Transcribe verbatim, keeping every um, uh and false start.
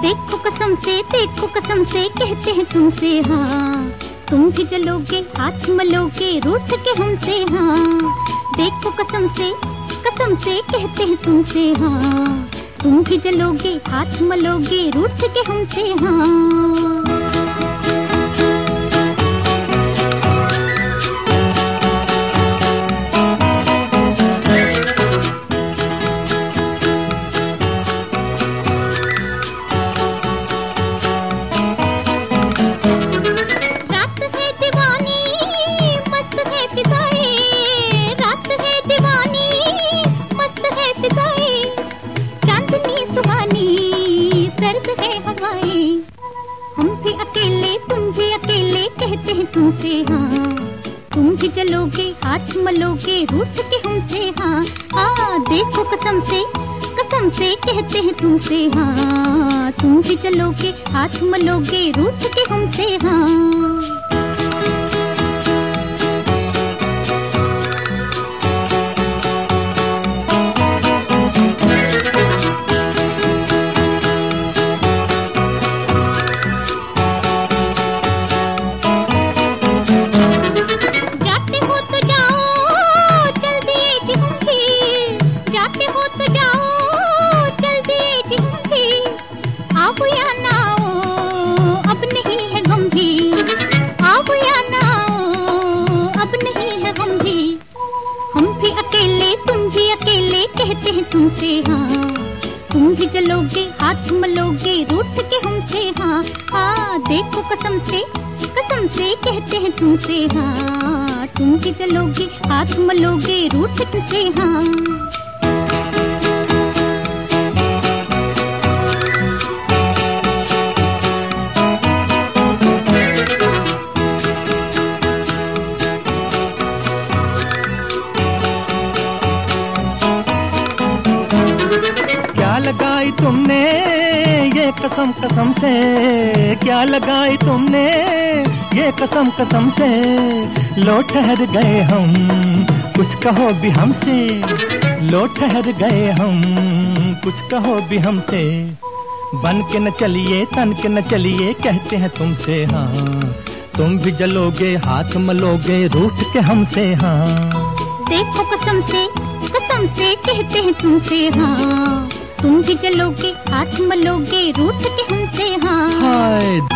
देखो कसम से, देखो कसम से कहते हैं तुमसे हाँ, तुम भी जलोगे हाथ मलोगे रूठ के हमसे हाँ। देखो कसम से, कसम से कहते हैं तुमसे हाँ, तुम भी जलोगे हाथ मलोगे रूठ के हमसे हाँ। हम भी अकेले तुम भी अकेले कहते हैं तुमसे हाँ, तुम भी जलोगे हाथ मलोगे रूठ के हमसे हाँ। हाँ देखो कसम से, कसम से कहते हैं तुमसे हाँ, तुम भी जलोगे हाथ मलोगे रूठ के हमसे हाँ। आप या ना आओ अब नहीं है गंभीर, आप या ना आओ अब नहीं है गंभीर। हम भी अकेले तुम भी अकेले कहते हैं तुमसे हाँ, तुम भी जलोगे हाथ मलोगे रूठ के हमसे हाँ। हाँ देखो कसम से, कसम से कहते हैं तुमसे हाँ, तुम भी जलोगे हाथ मलोगे रूठ के हमसे हाँ। क्या लगाई तुमने ये कसम कसम से, क्या लगाई तुमने ये कसम कसम से। लो ठहर गए हम कुछ कहो भी हमसे, लो ठहर गए हम कुछ कहो भी हमसे। बन के न चलिए तन के न चलिए कहते हैं तुमसे हाँ, तुम भी जलोगे हाथ मलोगे रूठ के हमसे हाँ। देखो कसम से, कसम से कहते हैं तुमसे हाँ, तुम भी जलोगे हाथ मलोगे रूठ के हमसे हाँ। हाय